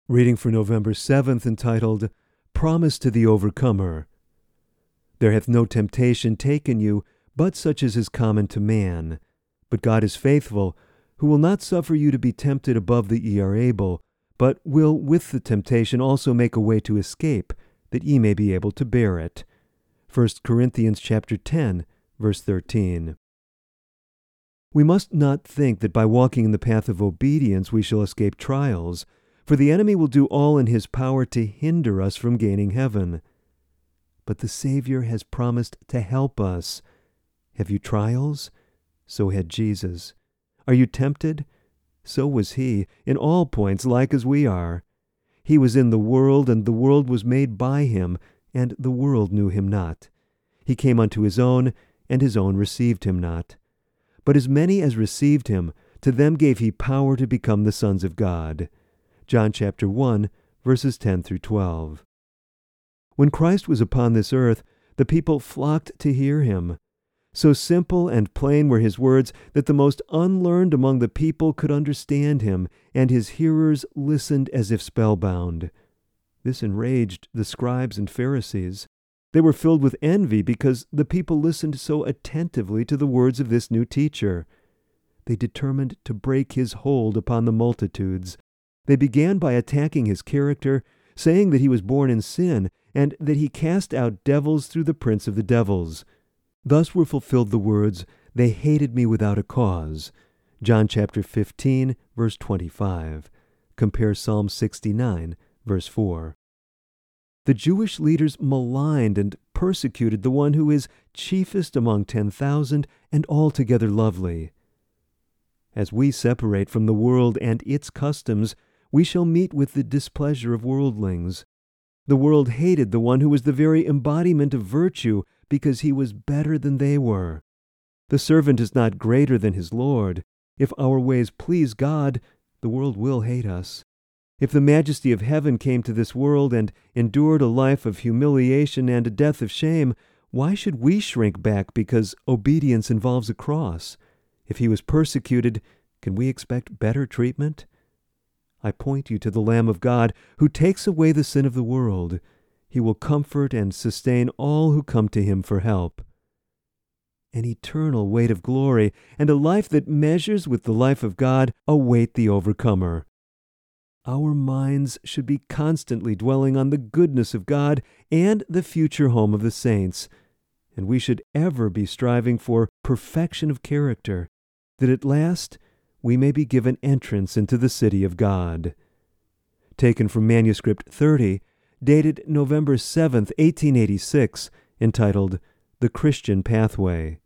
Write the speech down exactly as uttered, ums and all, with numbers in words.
Reading for November seventh, entitled, Promise to the Overcomer. There hath no temptation taken you, but such as is common to man. But God is faithful, who will not suffer you to be tempted above that ye are able, but will with the temptation also make a way to escape, that ye may be able to bear it. First Corinthians chapter ten, verse thirteen. We must not think that by walking in the path of obedience we shall escape trials, for the enemy will do all in his power to hinder us from gaining heaven. But the Savior has promised to help us. Have you trials? So had Jesus. Are you tempted? So was he, in all points like as we are. He was in the world, and the world was made by him, and the world knew him not. He came unto his own, and his own received him not. But as many as received him, to them gave he power to become the sons of God. John chapter one, verses ten through twelve. When Christ was upon this earth, the people flocked to hear him. So simple and plain were his words that the most unlearned among the people could understand him, and his hearers listened as if spellbound. This enraged the scribes and Pharisees. They were filled with envy because the people listened so attentively to the words of this new teacher. They determined to break his hold upon the multitudes. They began by attacking his character, saying that he was born in sin, and that he cast out devils through the prince of the devils. Thus were fulfilled the words, "They hated me without a cause." John chapter fifteen, verse twenty-five. Compare Psalm sixty-nine, verse four. The Jewish leaders maligned and persecuted the one who is chiefest among ten thousand and altogether lovely. As we separate from the world and its customs, we shall meet with the displeasure of worldlings. The world hated the one who was the very embodiment of virtue because he was better than they were. The servant is not greater than his Lord. If our ways please God, the world will hate us. If the majesty of heaven came to this world and endured a life of humiliation and a death of shame, why should we shrink back because obedience involves a cross? If he was persecuted, can we expect better treatment? I point you to the Lamb of God, who takes away the sin of the world. He will comfort and sustain all who come to him for help. An eternal weight of glory and a life that measures with the life of God await the overcomer. Our minds should be constantly dwelling on the goodness of God and the future home of the saints, and we should ever be striving for perfection of character, that at last we may be given entrance into the city of God. Taken from Manuscript thirty, dated November seventh, eighteen eighty-six, entitled The Christian Pathway.